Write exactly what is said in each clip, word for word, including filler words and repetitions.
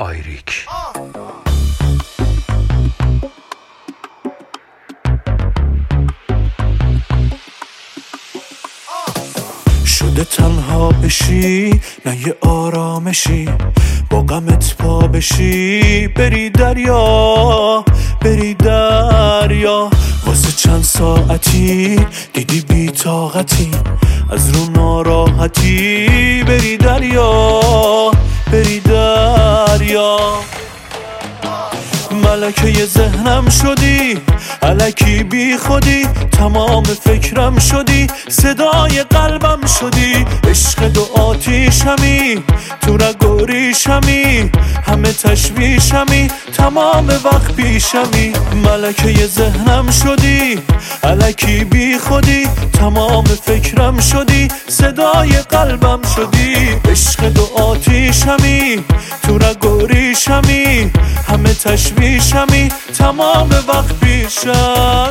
آیریک. شده تنها بشی نه یه آرامشی، با غمت پا بشی بری دریا بری دریا. واسه چند ساعتی دیدی بی طاقتی، از رو ناراحتی بری دریا بری دریا. ملکه ذهنم شدی الکی بی خودی، تمام فکرم شدی صدای قلبم شدی. عشق دو آتیشمی تو رگ و ریشمی، همه تشویشمی تمام وقت پیشمی. ملکه ذهنم شدی الکی بی خودی، تمام فکرم شدی صدای قلبم شدی. عشق دو آتیشمی تو رگ و ریشمی، همه تشویشمی تمام وقت پیشمی.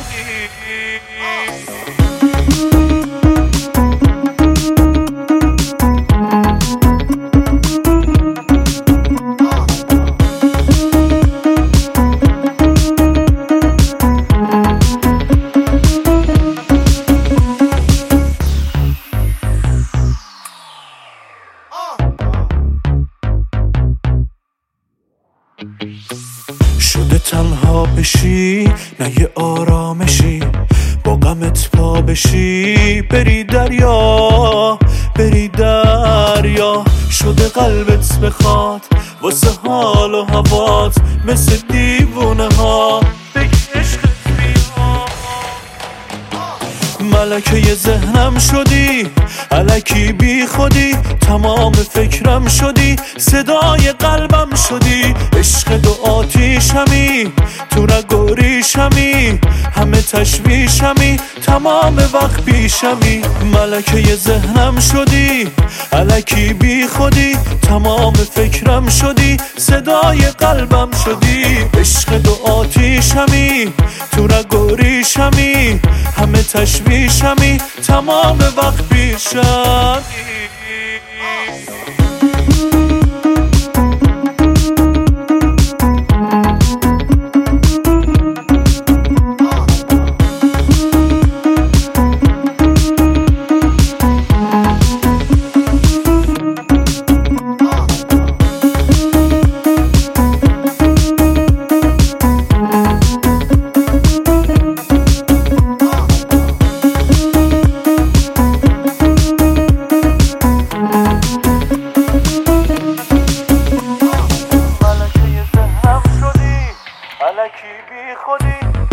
شده تنها بشی نه یه آرامشی، با غمت پا بشی بری دریا بری دریا. شده قلبت بخواد واسه حال و هوات، مثل دیوونه ها بگی عشقت بیا. ملکه ذهنم شدی الکی بی خودی، تمام فکرم شدی صدای قلبم شدی. عشق دو آتیشمی تو رگ و ریشمی، همه تشویشمی تمام وقت پیشمی. ملکه ذهنم شدی الکی بی خودی، تمام فکرم شدی صدای قلبم شدی. عشق دو آتیشمی تو رگ و ریشمی، همه تشویشمی تمام وقت پیشمی. الکی بی خودی